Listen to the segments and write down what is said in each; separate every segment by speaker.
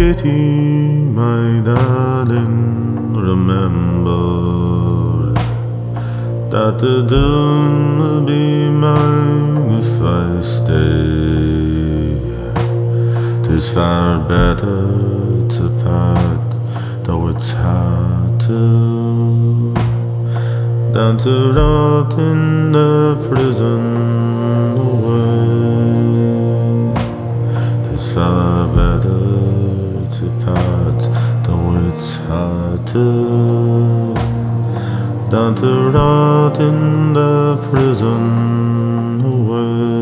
Speaker 1: Kitty, my darling, remember that the doom will be mine if I stay. 'Tis far better to part, though it's hard to, than to rot in the prison away. 'Tis far better to part, though it's hard to, than to rot in the prison away.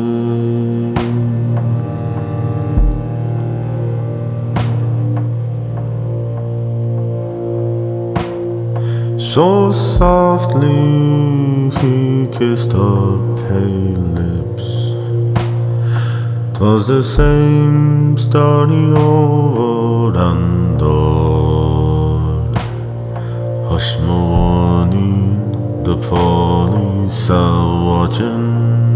Speaker 1: So softly he kissed her pale lips. 'Twas the same story over and o'er. Hush, Maloney, the police are watching,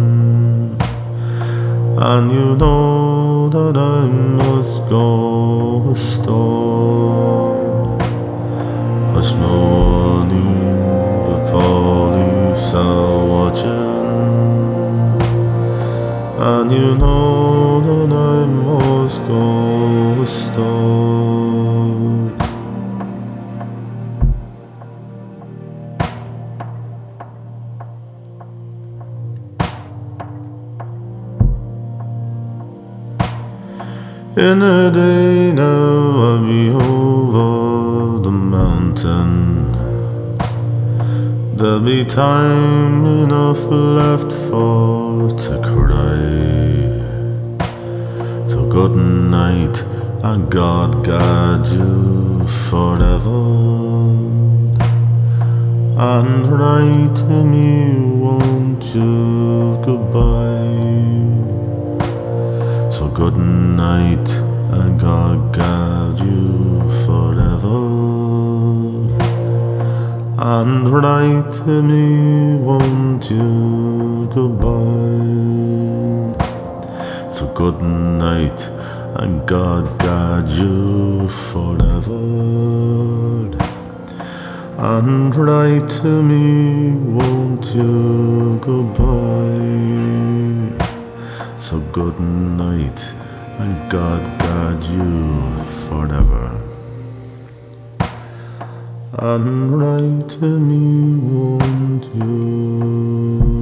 Speaker 1: and you know that I must go stone. Hush, Maloney, the police are watching, and you know that I must go stone. In a day now I'll be over the mountain. There'll be time enough left for to cry. So good night, and God guard you forever. And write to me, won't you, goodbye. So good night, and God guard you forever. And write to me, won't you, goodbye. So good night, and God guard you forever. And write to me, won't you, goodbye. So good night, and God guard you forever. And write to me, won't you?